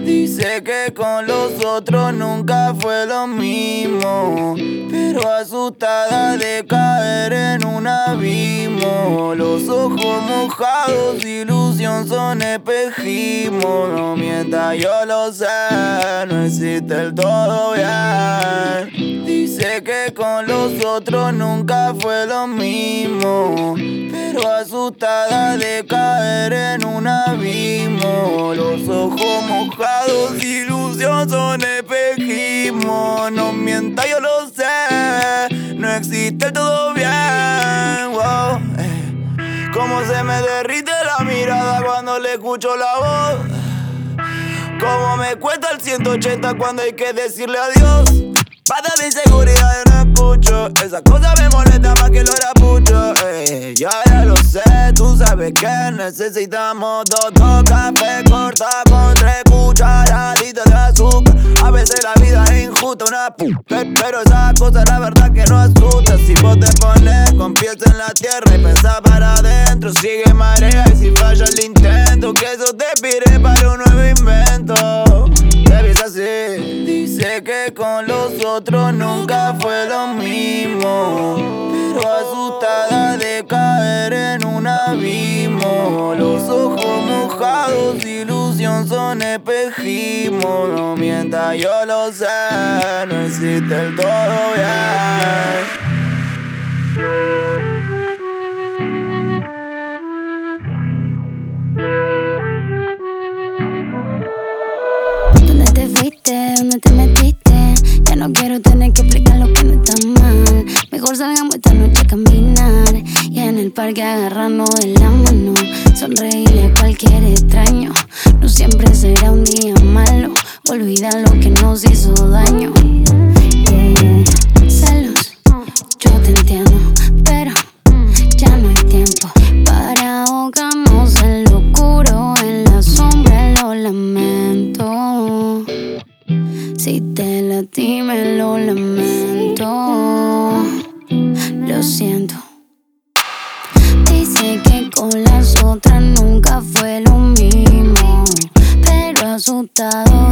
Dice que con los otros nunca fue lo mismo, pero asustada de caer en un abismo. Los ojos mojados, ilusión son espejismo. No mientas, yo lo sé, no existe el todo bien. Dice que con los otros nunca fue lo mismo, pero asustada de caer en un abismo. Los ojos mojados, ilusión son espejismo. No mienta, yo lo sé, no existe el todo bien. Wow. Cómo se me derrite la mirada cuando le escucho la voz. Cómo me cuesta el 180 cuando hay que decirle adiós. Pata de inseguridad yo no escucho. Esa cosa me molesta más que lo rapucho. Ya lo sé, tú sabes que necesitamos dos café corta con 3 cucharaditas de azúcar. A veces la vida es injusta, pero esa cosa la verdad que no asusta. Si vos te pones con pies en la tierra y pensás para adentro, sigue marea y si falla el intento, que eso te pide para un nuevo invento. Debes así. Dice que con los otros nunca fue lo mismo, pero asustada de caer en un abismo. Los ojos mojados, ilusión son espejismo. No mientas, yo lo sé, no existe el todo bien. ¿Dónde te metiste? Ya no quiero tener que explicar lo que no está mal. Mejor salgamos esta noche a caminar y en el parque agarrarnos de la mano, sonreírle a cualquier extraño. No siempre será un día malo, olvida lo que nos hizo daño. Celos, yo te entiendo, pero ya no hay tiempo para ahogarnos en lo oscuro, en la sombra lo lamento. Si te lastimé lo lamento, lo siento. Dice que con las otras nunca fue lo mismo, pero asustado